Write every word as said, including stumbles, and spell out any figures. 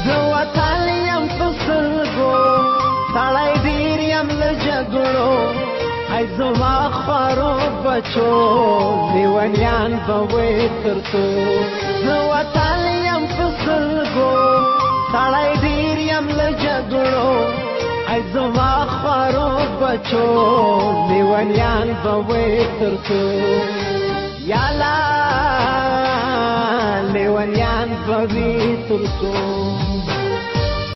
زه وطن یم په سترګو سړی ډېر یم له جګړو ای زما خوارو بچو لیونیان به وې تر څو زه وطن یم په سترګو سړی ډېر یم له جګړو ای زما خوارو بچو لیونیان به وې تر څو یالا لیونیان به وې تر څو